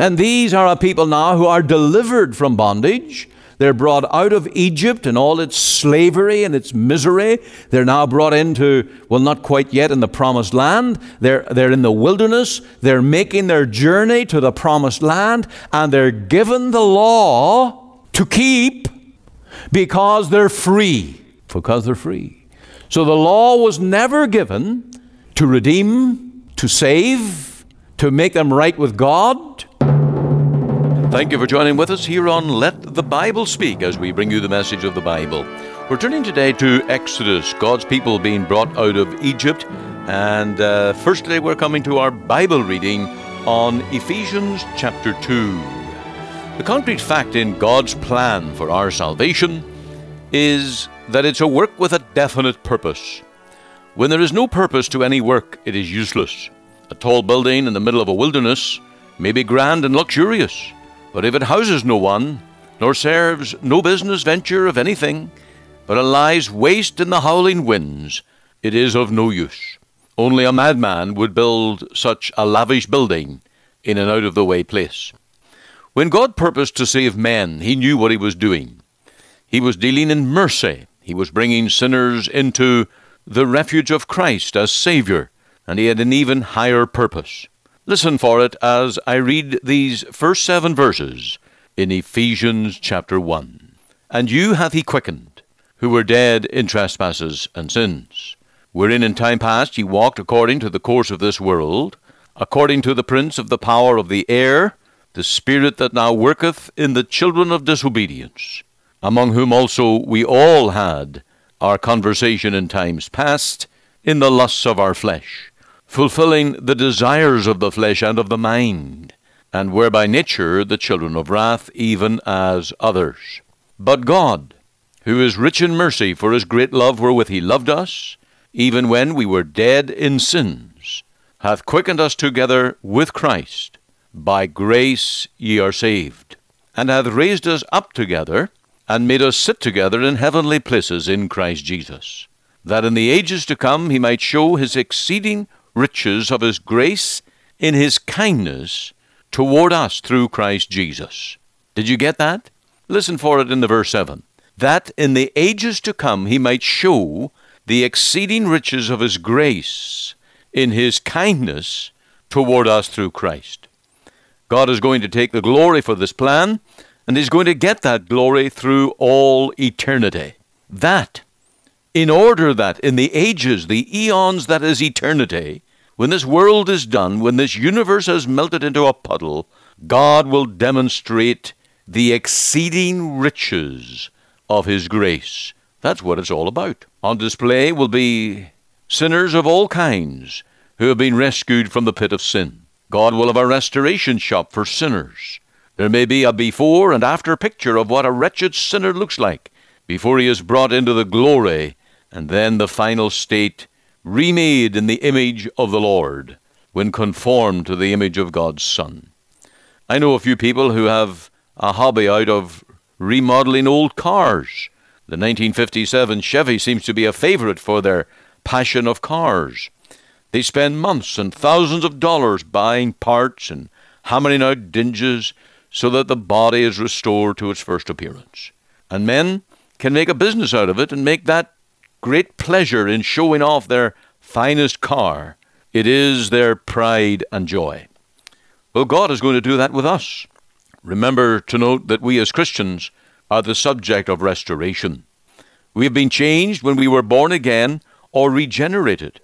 And these are a people now who are delivered from bondage. They're brought out of Egypt and all its slavery and its misery. They're now brought into, well, not quite yet in the promised land. They're in the wilderness. They're making their journey to the promised land, and they're given the law to keep because they're free. Because they're free. So the law was never given to redeem, to save, to make them right with God. Thank you for joining with us here on Let the Bible Speak as we bring you the message of the Bible. We're turning today to Exodus, God's people being brought out of Egypt. And firstly, we're coming to our Bible reading on Ephesians chapter 2. The concrete fact in God's plan for our salvation is that it's a work with a definite purpose. When there is no purpose to any work, it is useless. A tall building in the middle of a wilderness may be grand and luxurious, but if it houses no one, nor serves no business venture of anything, but it lies waste in the howling winds, it is of no use. Only a madman would build such a lavish building in an out-of-the-way place. When God purposed to save men, he knew what he was doing. He was dealing in mercy. He was bringing sinners into the refuge of Christ as Savior, and he had an even higher purpose. Listen for it as I read these first 7 verses in Ephesians chapter 1. And you hath he quickened, who were dead in trespasses and sins, wherein in time past ye walked according to the course of this world, according to the prince of the power of the air, the spirit that now worketh in the children of disobedience, among whom also we all had our conversation in times past, in the lusts of our flesh, fulfilling the desires of the flesh and of the mind, and were by nature the children of wrath, even as others. But God, who is rich in mercy, for his great love wherewith he loved us, even when we were dead in sins, hath quickened us together with Christ. By grace ye are saved, and hath raised us up together, and made us sit together in heavenly places in Christ Jesus, that in the ages to come he might show his exceeding riches of his grace in his kindness toward us through Christ Jesus. Did you get that? Listen for it in the verse 7. That in the ages to come he might show the exceeding riches of his grace in his kindness toward us through Christ. God is going to take the glory for this plan, and he's going to get that glory through all eternity. That, in order that in the ages, the eons that is eternity, when this world is done, when this universe has melted into a puddle, God will demonstrate the exceeding riches of his grace. That's what it's all about. On display will be sinners of all kinds who have been rescued from the pit of sin. God will have a restoration shop for sinners. There may be a before and after picture of what a wretched sinner looks like before he is brought into the glory, and then the final state remade in the image of the Lord when conformed to the image of God's Son. I know a few people who have a hobby out of remodeling old cars. The 1957 Chevy seems to be a favorite for their passion of cars. They spend months and thousands of dollars buying parts and hammering out dinges so that the body is restored to its first appearance. And men can make a business out of it and make that great pleasure in showing off their finest car. It is their pride and joy. Well, God is going to do that with us. Remember to note that we as Christians are the subject of restoration. We have been changed when we were born again or regenerated.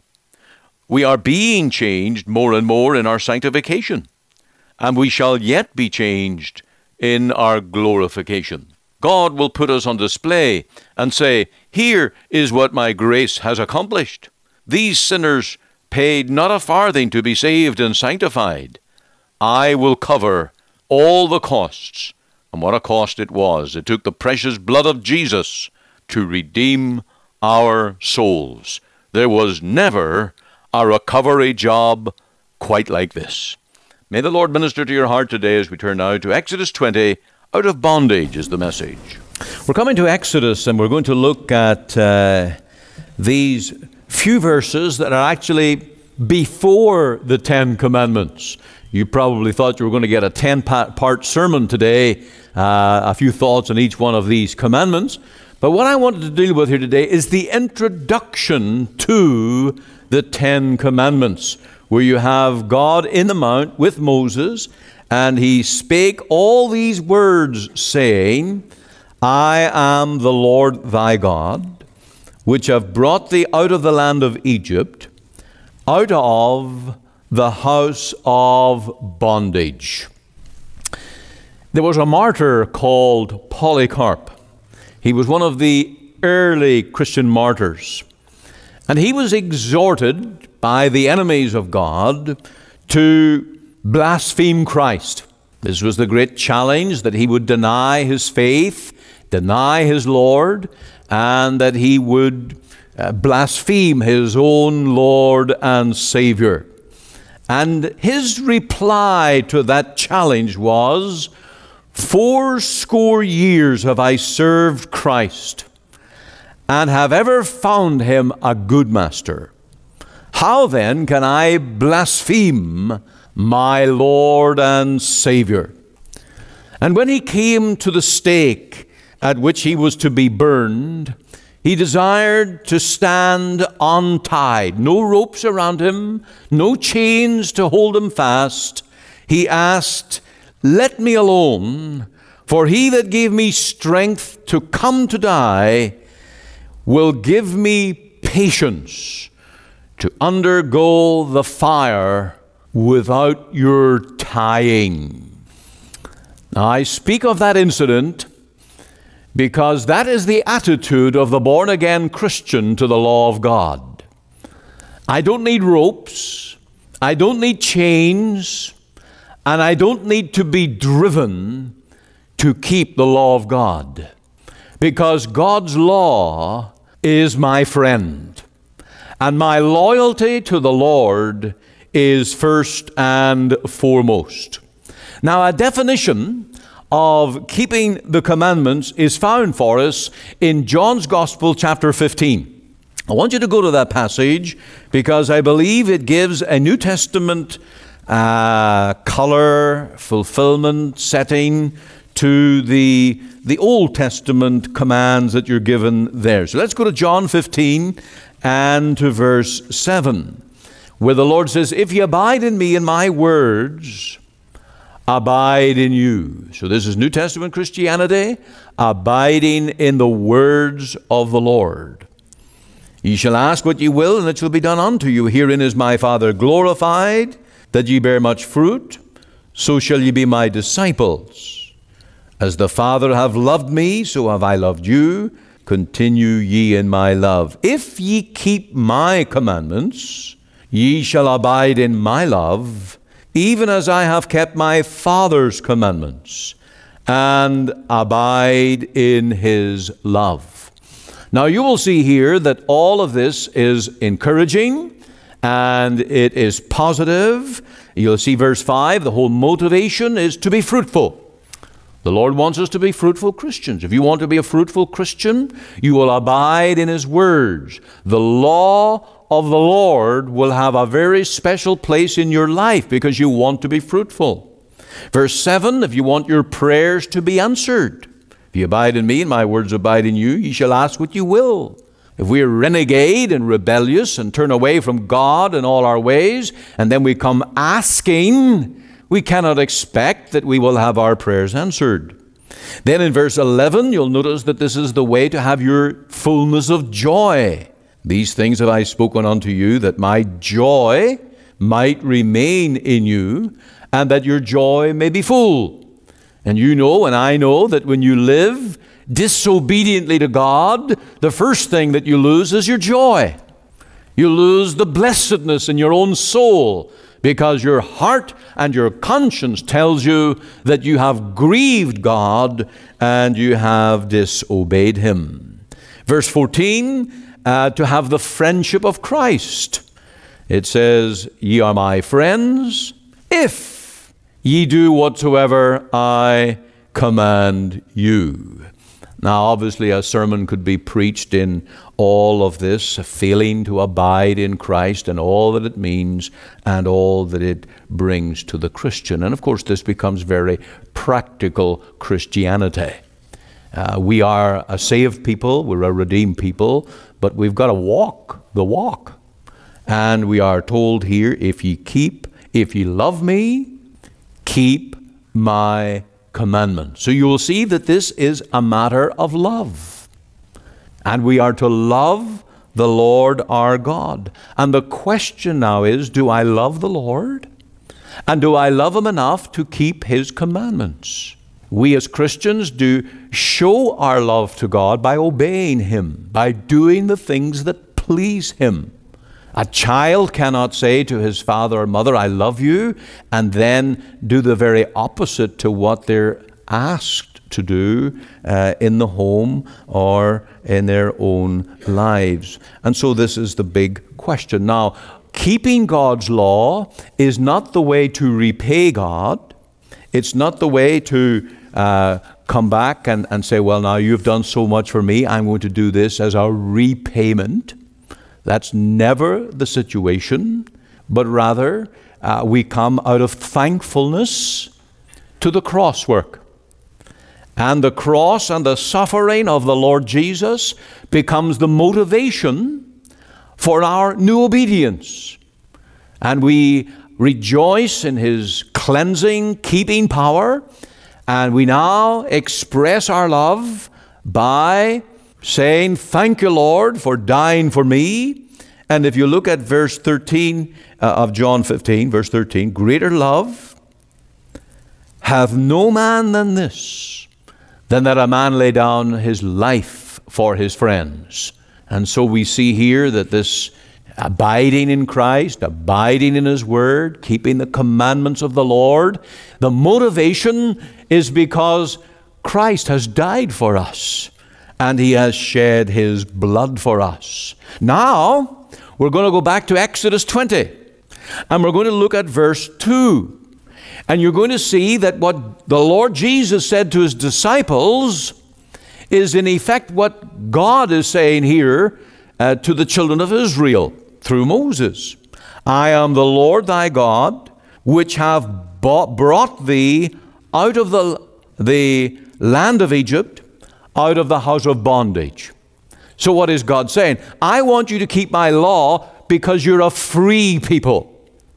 We are being changed more and more in our sanctification, and we shall yet be changed in our glorification. God will put us on display and say, here is what my grace has accomplished. These sinners paid not a farthing to be saved and sanctified. I will cover all the costs. And what a cost it was. It took the precious blood of Jesus to redeem our souls. There was never a recovery job quite like this. May the Lord minister to your heart today as we turn now to Exodus 20, Out of Bondage is the message. We're coming to Exodus, and we're going to look at these few verses that are actually before the Ten Commandments. You probably thought you were going to get a 10-part sermon today, a few thoughts on each one of these commandments. But what I wanted to deal with here today is the introduction to the 10 commandments, where you have God in the mount with Moses, and he spake all these words, saying, I am the Lord thy God, which have brought thee out of the land of Egypt, out of the house of bondage. There was a martyr called Polycarp. He was one of the early Christian martyrs. And he was exhorted by the enemies of God to blaspheme Christ. This was the great challenge, that he would deny his faith, deny his Lord, and that he would blaspheme his own Lord and Savior. And his reply to that challenge was, 80 years have I served Christ, and have ever found him a good master. How then can I blaspheme my Lord and Savior? And when he came to the stake at which he was to be burned, he desired to stand untied, no ropes around him, no chains to hold him fast. He asked, let me alone, for he that gave me strength to come to die will give me patience to undergo the fire without your tying. Now, I speak of that incident because that is the attitude of the born-again Christian to the law of God. I don't need ropes, I don't need chains, and I don't need to be driven to keep the law of God, because God's law is my friend, and my loyalty to the Lord is first and foremost. Now, a definition of keeping the commandments is found for us in John's Gospel, chapter 15. I want you to go to that passage because I believe it gives a New Testament color, fulfillment, setting to the Old Testament commands that you're given there. So let's go to John 15 and to verse 7, where the Lord says, if ye abide in me and my words abide in you. So this is New Testament Christianity, abiding in the words of the Lord. Ye shall ask what ye will, and it shall be done unto you. Herein is my Father glorified, that ye bear much fruit, so shall ye be my disciples. As the Father hath loved me, so have I loved you. Continue ye in my love. If ye keep my commandments, ye shall abide in my love, even as I have kept my Father's commandments, and abide in his love. Now you will see here that all of this is encouraging, and it is positive. You'll see verse 5, the whole motivation is to be fruitful. The Lord wants us to be fruitful Christians. If you want to be a fruitful Christian, you will abide in his words. The law of the Lord will have a very special place in your life because you want to be fruitful. Verse 7, if you want your prayers to be answered, if you abide in me and my words abide in you, ye shall ask what you will. If we are renegade and rebellious and turn away from God in all our ways, and then we come asking, we cannot expect that we will have our prayers answered. Then in verse 11, you'll notice that this is the way to have your fullness of joy. These things have I spoken unto you, that my joy might remain in you, and that your joy may be full. And you know, and I know, that when you live disobediently to God, the first thing that you lose is your joy. You lose the blessedness in your own soul, because your heart and your conscience tells you that you have grieved God and you have disobeyed him. Verse 14, to have the friendship of Christ. It says, ye are my friends, if ye do whatsoever I command you. Now, obviously, a sermon could be preached in all of this, failing to abide in Christ and all that it means and all that it brings to the Christian. And of course, this becomes very practical Christianity. We are a saved people, we're a redeemed people, but we've got to walk the walk. And we are told here, if ye love me, keep my commandments. So you will see that this is a matter of love. And we are to love the Lord our God. And the question now is, do I love the Lord? And do I love Him enough to keep His commandments? We as Christians do show our love to God by obeying Him, by doing the things that please Him. A child cannot say to his father or mother, I love you, and then do the very opposite to what they're asked to do in the home or in their own lives. And so this is the big question. Now, keeping God's law is not the way to repay God. It's not the way to come back and say, well, now you've done so much for me, I'm going to do this as a repayment. That's never the situation, but rather we come out of thankfulness to the cross work. And the cross and the suffering of the Lord Jesus becomes the motivation for our new obedience. And we rejoice in His cleansing, keeping power, and we now express our love by saying, thank you, Lord, for dying for me. And if you look at verse 13 of John 15, verse 13, greater love hath no man than this, than that a man lay down his life for his friends. And so we see here that this abiding in Christ, abiding in His Word, keeping the commandments of the Lord, the motivation is because Christ has died for us. And He has shed His blood for us. Now, we're going to go back to Exodus 20. And we're going to look at verse 2. And you're going to see that what the Lord Jesus said to His disciples is in effect what God is saying here to the children of Israel through Moses. I am the Lord thy God, which have brought thee out of the land of Egypt, out of the house of bondage. So what is God saying? I want you to keep my law because you're a free people.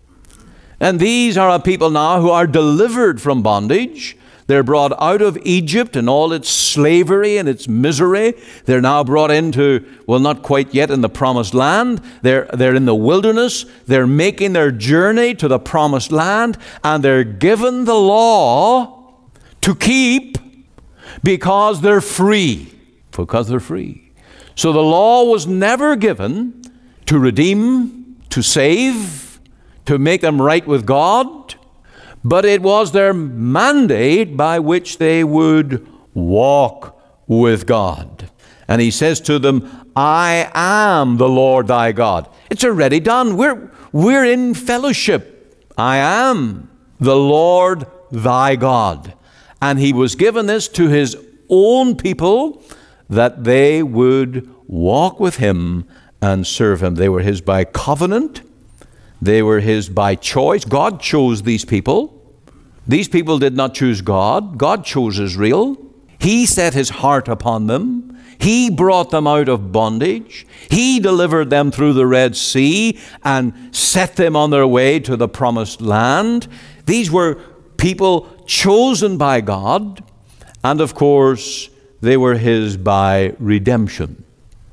And these are a people now who are delivered from bondage. They're brought out of Egypt and all its slavery and its misery. They're now brought into, well, not quite yet in the promised land. They're in the wilderness. They're making their journey to the promised land, and they're given the law to keep because they're free. Because they're free. So the law was never given to redeem, to save, to make them right with God, but it was their mandate by which they would walk with God. And He says to them, I am the Lord thy God. It's already done. We're in fellowship. I am the Lord thy God. And He was given this to His own people that they would walk with Him and serve Him. They were His by covenant. They were His by choice. God chose these people. These people did not choose God. God chose Israel. He set His heart upon them. He brought them out of bondage. He delivered them through the Red Sea and set them on their way to the promised land. These were people chosen by God. And of course, they were His by redemption.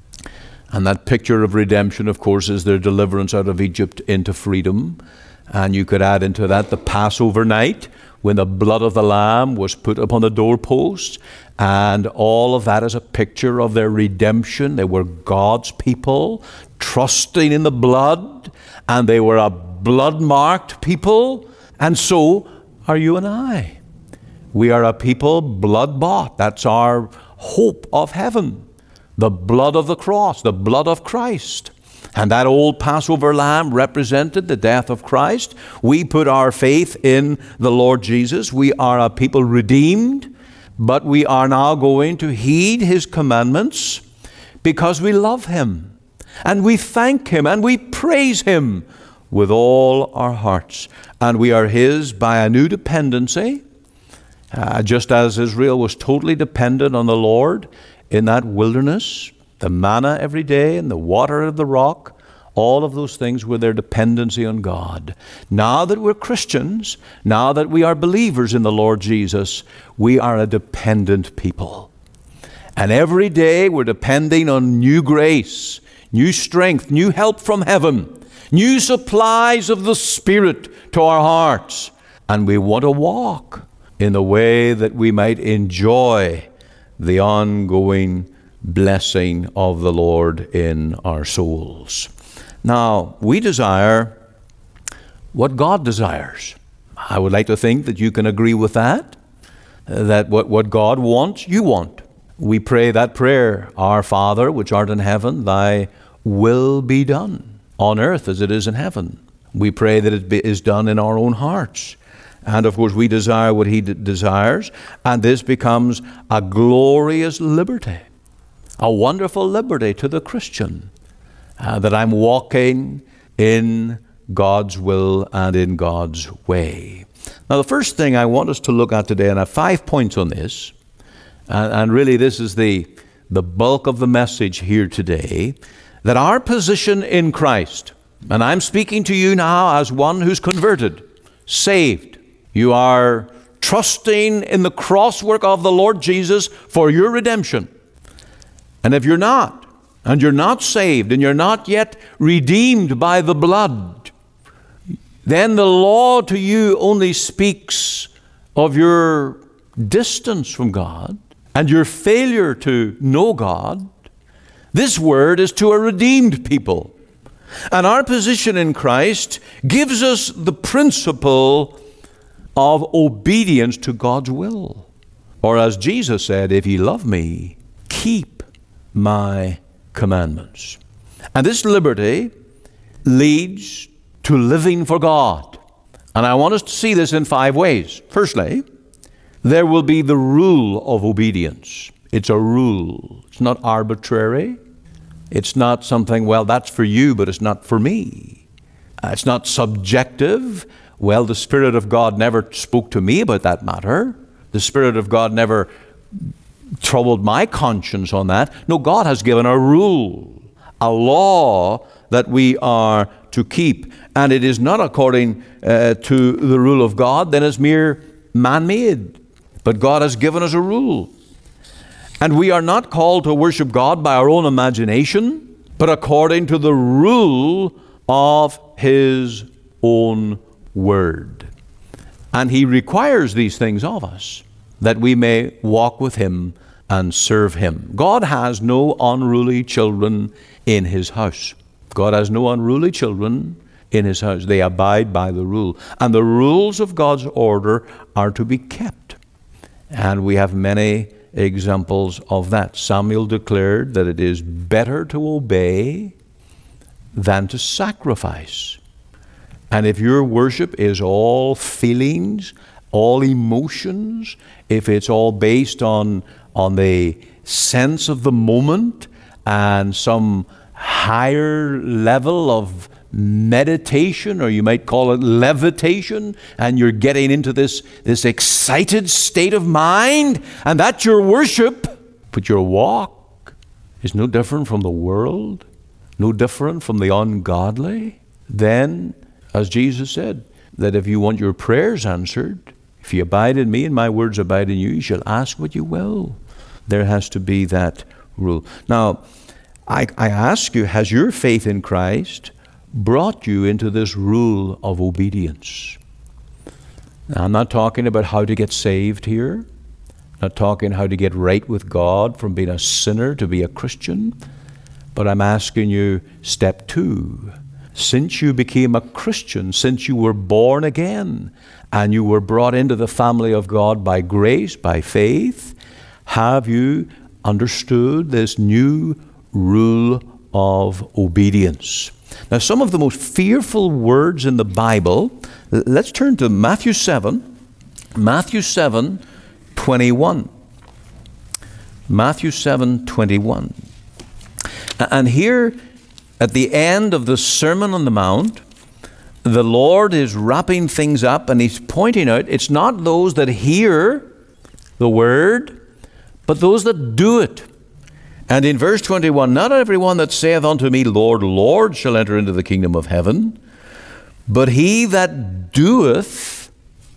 And that picture of redemption, of course, is their deliverance out of Egypt into freedom. And you could add into that the Passover night, when the blood of the Lamb was put upon the doorposts. And all of that is a picture of their redemption. They were God's people, trusting in the blood. And they were a blood-marked people. And so are you and I. We are a people blood-bought. That's our hope of heaven. The blood of the cross, the blood of Christ. And that old Passover lamb represented the death of Christ. We put our faith in the Lord Jesus. We are a people redeemed but we are now going to heed His commandments because we love Him, and we thank Him, and we praise Him with all our hearts. And we are His by a new dependency, just as Israel was totally dependent on the Lord in that wilderness, the manna every day and the water of the rock. All of those things were their dependency on God. Now that we're Christians, now that we are believers in the Lord Jesus, we are a dependent people. And every day we're depending on new grace, new strength, new help from heaven, new supplies of the Spirit to our hearts. And we want to walk in the way that we might enjoy the ongoing blessing of the Lord in our souls. Now, we desire what God desires. I would like to think that you can agree with that what God wants, you want. We pray that prayer, Our Father, which art in heaven, thy will be done on earth as it is in heaven. We pray that it is done in our own hearts. And of course, we desire what He desires, and this becomes a glorious liberty, a wonderful liberty to the Christian. That I'm walking in God's will and in God's way. Now, the first thing I want us to look at today, and I have 5 points on this, and really this is the bulk of the message here today, that our position in Christ, and I'm speaking to you now as one who's converted, saved. You are trusting in the cross work of the Lord Jesus for your redemption. And if you're not, and you're not saved, and you're not yet redeemed by the blood, then the law to you only speaks of your distance from God and your failure to know God. This word is to a redeemed people. And our position in Christ gives us the principle of obedience to God's will. Or as Jesus said, if ye love me, keep my commandments. And this liberty leads to living for God. And I want us to see this in 5 ways. Firstly, there will be the rule of obedience. It's a rule. It's not arbitrary. It's not something, well, that's for you, but it's not for me. It's not subjective. Well, the Spirit of God never spoke to me about that matter. The Spirit of God never troubled my conscience on that. No, God has given a rule, a law that we are to keep. And it is not according to the rule of God, then it's mere man-made. But God has given us a rule. And we are not called to worship God by our own imagination, but according to the rule of His own word. And He requires these things of us, that we may walk with Him and serve Him. God has no unruly children in His house. God has no unruly children in His house. They abide by the rule. And the rules of God's order are to be kept. And we have many examples of that. Samuel declared that it is better to obey than to sacrifice. And if your worship is all feelings, all emotions, if it's all based on the sense of the moment and some higher level of meditation, or you might call it levitation, and you're getting into this excited state of mind, and that's your worship, but your walk is no different from the world, no different from the ungodly, then, as Jesus said, that if you want your prayers answered, if you abide in me and my words abide in you, you shall ask what you will. There has to be that rule. Now, I ask you, has your faith in Christ brought you into this rule of obedience? Now, I'm not talking about how to get saved here. I'm not talking how to get right with God from being a sinner to be a Christian. But I'm asking you, step 2. Since you became a Christian, since you were born again, and you were brought into the family of God by grace, by faith, have you understood this new rule of obedience? Now, some of the most fearful words in the Bible, let's turn to Matthew 7, 21. Matthew 7:21. And here, at the end of the Sermon on the Mount, the Lord is wrapping things up, and he's pointing out it's not those that hear the word, but those that do it. And in verse 21, not everyone that saith unto me, Lord, Lord, shall enter into the kingdom of heaven, but he that doeth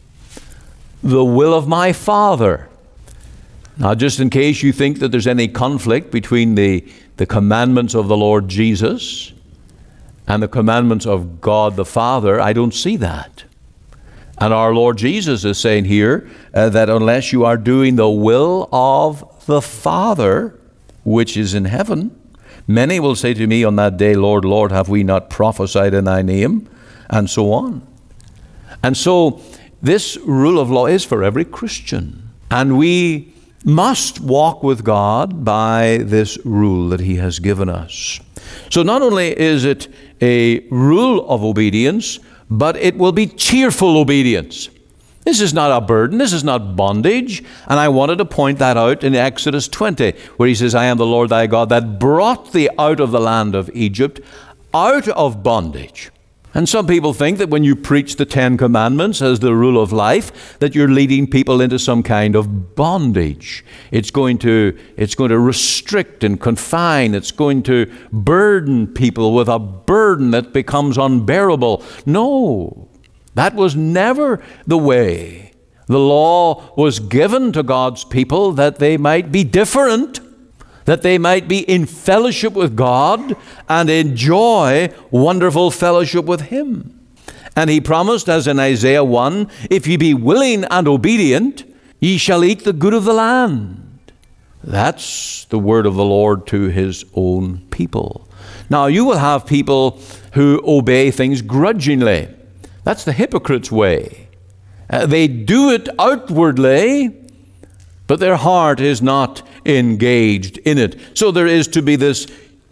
the will of my Father. Now, just in case you think that there's any conflict between the commandments of the Lord Jesus and the commandments of God the Father, I don't see that. And our Lord Jesus is saying here that unless you are doing the will of the Father, which is in heaven, many will say to me on that day, Lord, Lord, have we not prophesied in thy name? And so on. And so this rule of law is for every Christian. And we must walk with God by this rule that he has given us. So not only is it a rule of obedience, but it will be cheerful obedience. This is not a burden. This is not bondage. And I wanted to point that out in Exodus 20, where he says, I am the Lord thy God that brought thee out of the land of Egypt, out of bondage. And some people think that when you preach the Ten Commandments as the rule of life, that you're leading people into some kind of bondage. It's going to restrict and confine. It's going to burden people with a burden that becomes unbearable. No, that was never the way. The law was given to God's people that they might be different, that they might be in fellowship with God and enjoy wonderful fellowship with him. And he promised, as in Isaiah 1, if ye be willing and obedient, ye shall eat the good of the land. That's the word of the Lord to his own people. Now, you will have people who obey things grudgingly. That's the hypocrite's way. They do it outwardly, but their heart is not engaged in it. So there is to be this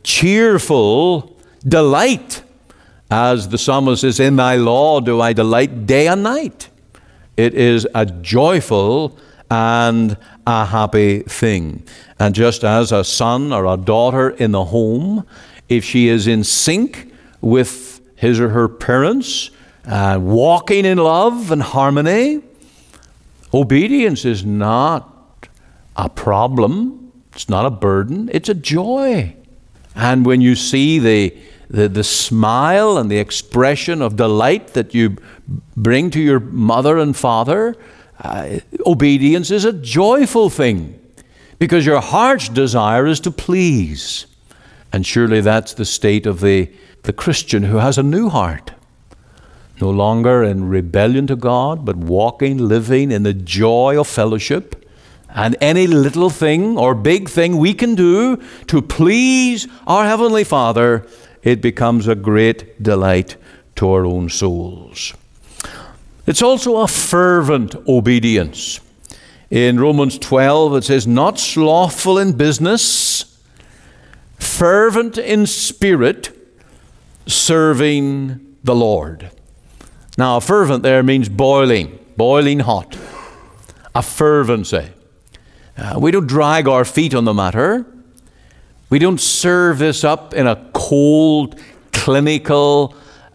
cheerful delight. As the psalmist says, in thy law do I delight day and night. It is a joyful and a happy thing. And just as a son or a daughter in the home, if she is in sync with his or her parents, walking in love and harmony, obedience is not a problem. It's not a burden. It's a joy. And when you see the smile and the expression of delight that you bring to your mother and father, obedience is a joyful thing because your heart's desire is to please. And surely that's the state of the Christian who has a new heart. No longer in rebellion to God, but walking, living in the joy of fellowship. And any little thing or big thing we can do to please our Heavenly Father, it becomes a great delight to our own souls. It's also a fervent obedience. In Romans 12, it says, not slothful in business, fervent in spirit, serving the Lord. Now, fervent there means boiling hot. A fervency. We don't drag our feet on the matter. We don't serve this up in a cold, clinical,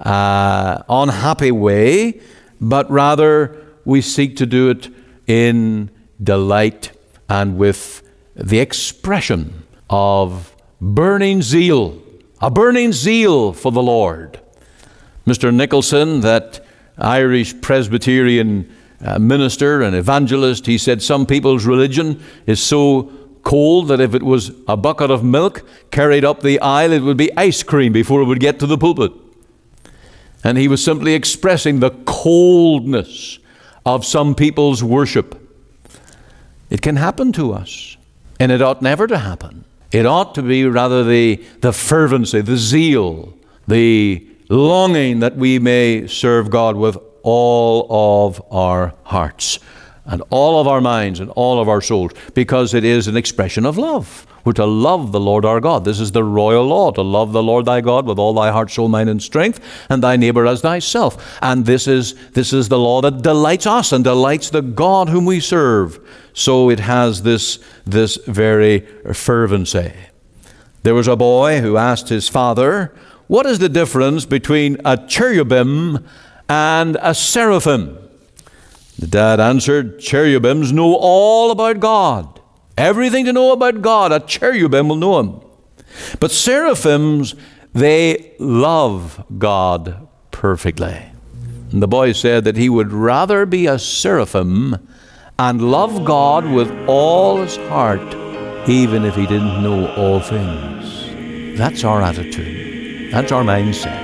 unhappy way, but rather we seek to do it in delight and with the expression of burning zeal, a burning zeal for the Lord. Mr. Nicholson, that Irish Presbyterian minister and evangelist, he said some people's religion is so cold that if it was a bucket of milk carried up the aisle, it would be ice cream before it would get to the pulpit. And he was simply expressing the coldness of some people's worship. It can happen to us, and it ought never to happen. It ought to be rather the fervency, the zeal, the longing that we may serve God with all of our hearts. and all of our minds and all of our souls, because it is an expression of love. We're to love the Lord our God. This is the royal law, to love the Lord thy God with all thy heart, soul, mind, and strength, and thy neighbor as thyself. And this is the law that delights us and delights the God whom we serve. So it has this very fervency. There was a boy who asked his father, what is the difference between a cherubim and a seraphim? The dad answered, cherubims know all about God. Everything to know about God, a cherubim will know him. But seraphims, they love God perfectly. And the boy said that he would rather be a seraphim and love God with all his heart, even if he didn't know all things. That's our attitude. That's our mindset.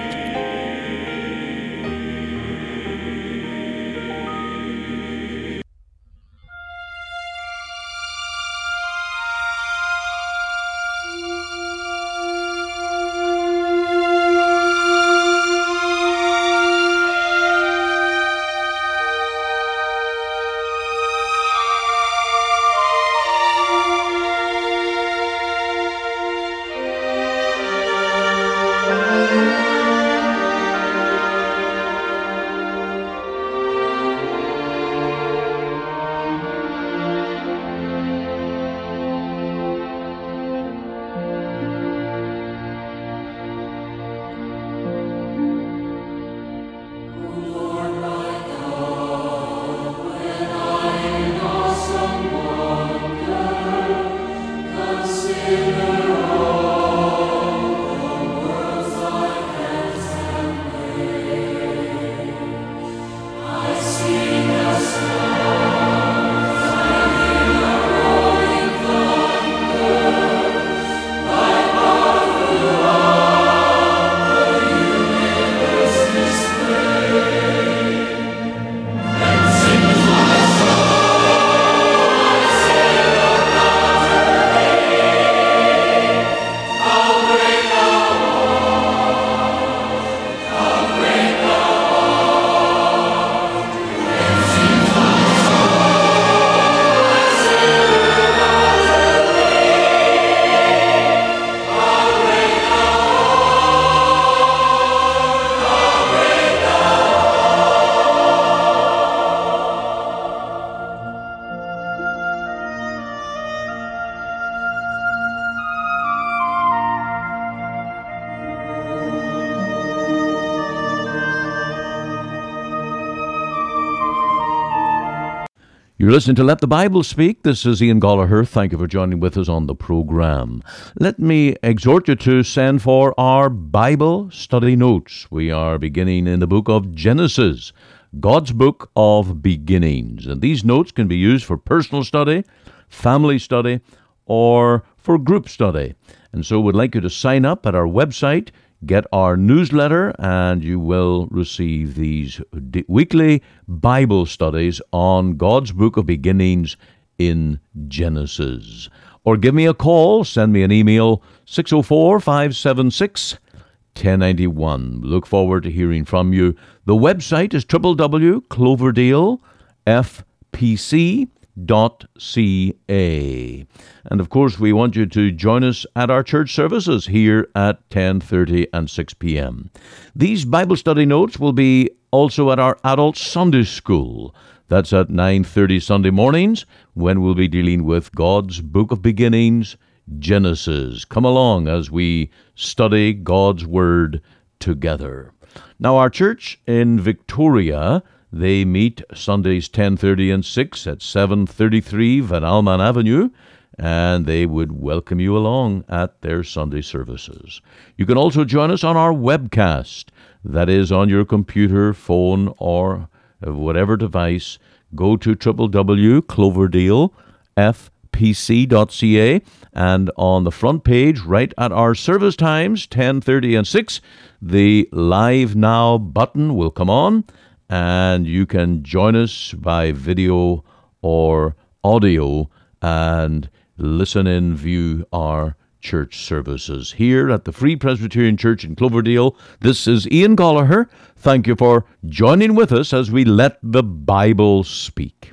You're listening to Let the Bible Speak. This is Ian Gollaher. Thank you for joining with us on the program. Let me exhort you to send for our Bible study notes. We are beginning in the book of Genesis, God's book of beginnings. And these notes can be used for personal study, family study, or for group study. And so we'd like you to sign up at our website, get our newsletter, and you will receive these weekly Bible studies on God's Book of Beginnings in Genesis. Or give me a call, send me an email, 604-576-1091. Look forward to hearing from you. The website is www.cloverdalefpc.ca. And of course, we want you to join us at our church services here at 10:30 and 6 p.m. These Bible study notes will be also at our adult Sunday school. That's at 9:30 Sunday mornings, when we'll be dealing with God's Book of Beginnings, Genesis. Come along as we study God's Word together. Now, our church in Victoria, they meet Sundays 10:30 and 6 at 733 Van Alman Avenue, and they would welcome you along at their Sunday services. You can also join us on our webcast. That is on your computer, phone, or whatever device. Go to www.cloverdalefpc.ca, and on the front page, right at our service times, 10:30 and 6, the Live Now button will come on, and you can join us by video or audio and listen in, view our church services here at the Free Presbyterian Church in Cloverdale. This is Ian Gollaher. Thank you for joining with us as we let the Bible speak.